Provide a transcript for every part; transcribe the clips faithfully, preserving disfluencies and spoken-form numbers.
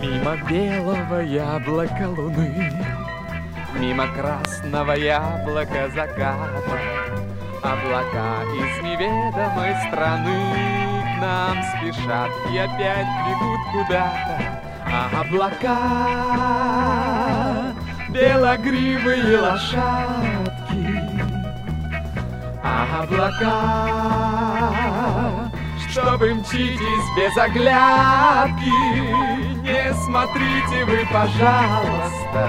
Мимо белого яблока луны, мимо красного яблока заката, облака из неведомой страны к нам спешат и опять бегут куда-то. А облака, белогривые лошадки, а облака, чтобы мчитесь без оглядки, не смотрите вы, пожалуйста,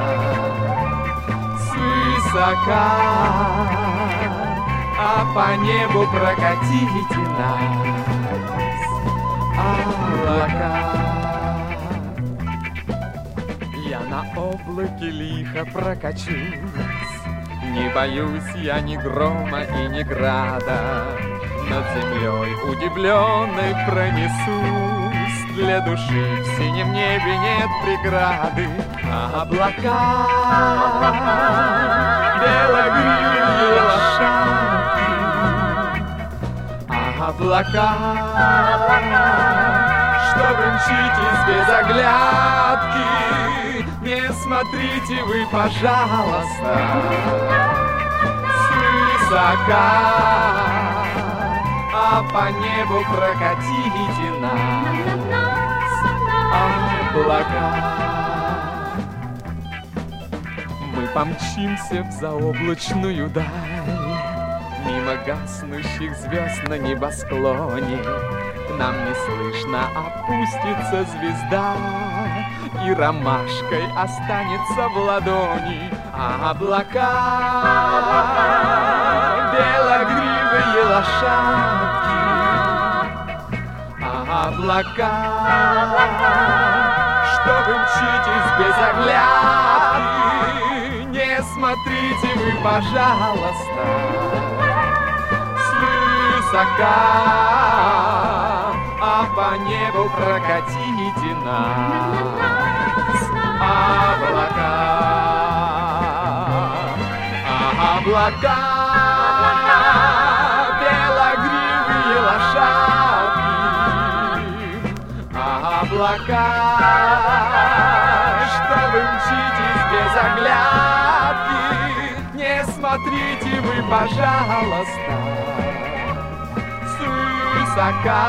свысока, а по небу прокатите нас, облака. Я на облаке лихо прокачусь, не боюсь я ни грома и ни града, над землей удивленной пронесусь, для души в синем небе нет преграды. А облака, белогривые лошадки, а облака, что вы мчитесь без оглядки, не смотрите вы, пожалуйста, свысока, а по небу прокатите нас, облака. Мы помчимся в заоблачную даль, мимо гаснущих звезд на небосклоне. К нам неслышно опустится звезда, и ромашкой останется в ладони. А облака, белогривые лошадки, а облака, что вы мчитесь без оглядки, не смотрите вы, пожалуйста, свысока, а по небу прокатите нас, облака, облака, белогривые лошадки, облака, что вы мчитесь без оглядки, не смотрите вы, пожалуйста, свысока,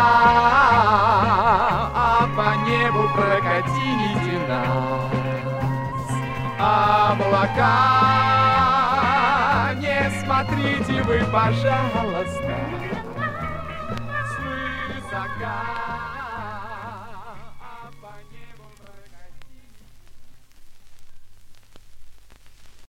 а по небу прокатите нас, облака, не смотрите вы, пожалуйста, свысока.